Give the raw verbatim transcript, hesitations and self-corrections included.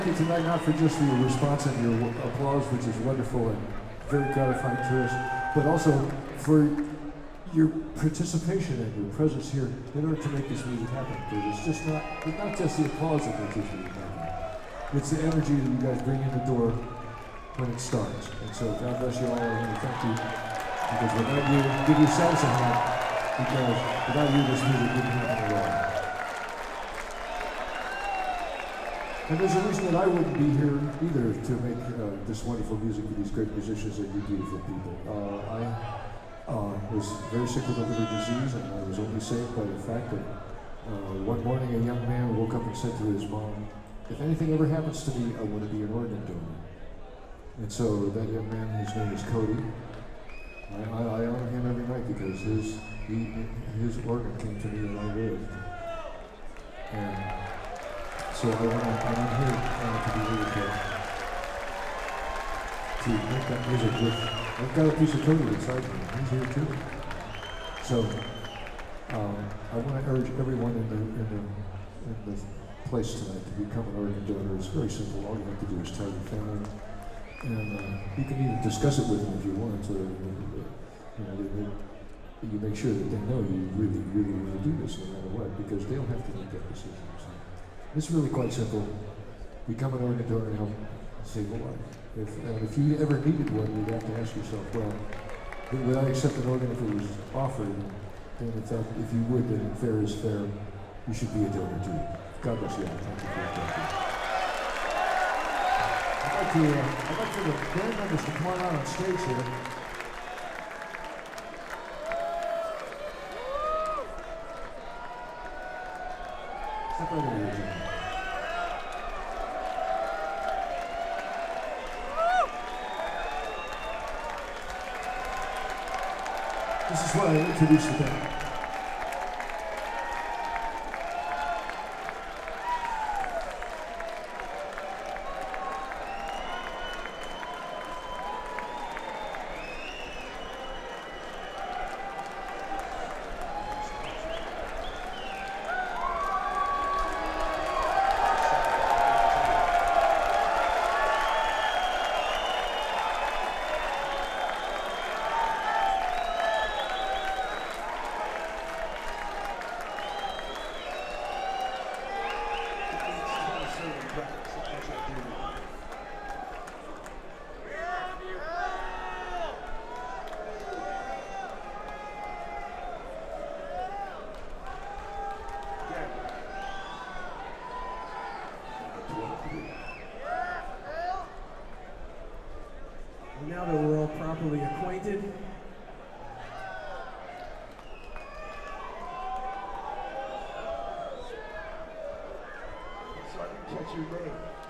Thank you tonight, not for just your response and your applause, which is wonderful and very gratifying to us, but also for your participation and your presence here in order to make this music happen. Because it's just not, it's not just the applause that makes this music happen. It's the energy that you guys bring in the door when it starts. And so God bless you all, and thank you. Because without you, give yourselves a hand, because without you, this music wouldn't happen at all. And there's a reason that I wouldn't be here either to make uh, this wonderful music with these great musicians that you beautiful people. Uh, I uh, was very sick with a liver disease, and I was only saved by the fact that uh, one morning a young man woke up and said to his mom, "If anything ever happens to me, I want to be an organ donor." And so that young man, his name is Cody. I, I, I honor him every night because his he, his organ came to me and I lived. And so I want to, and I'm here uh, to be able to, to make that music with, I've got a piece of Cody inside me, he's here too. So um, I want to urge everyone in the, in the, in the place tonight to become an organ donor. It's very simple, all you have to do is tell your family. And uh, you can even discuss it with them if you want, so that, you know, they, they, you make sure that they know you really, really want to do this no matter what, because they don't have to make that decision. So it's really quite simple. Become an organ donor and help save a life. If, and if you ever needed one, you'd have to ask yourself, well, would I accept an organ if it was offered? And if, that, if you would, then fair is fair. You should be a donor too. God bless you all. Thank you for your attention. I'd like, to, uh, I'd like for the band members to come on out on stage here. Step right over here, Jimmy. This is where I introduce the band. Now that we're all properly acquainted, so I didn't catch your name.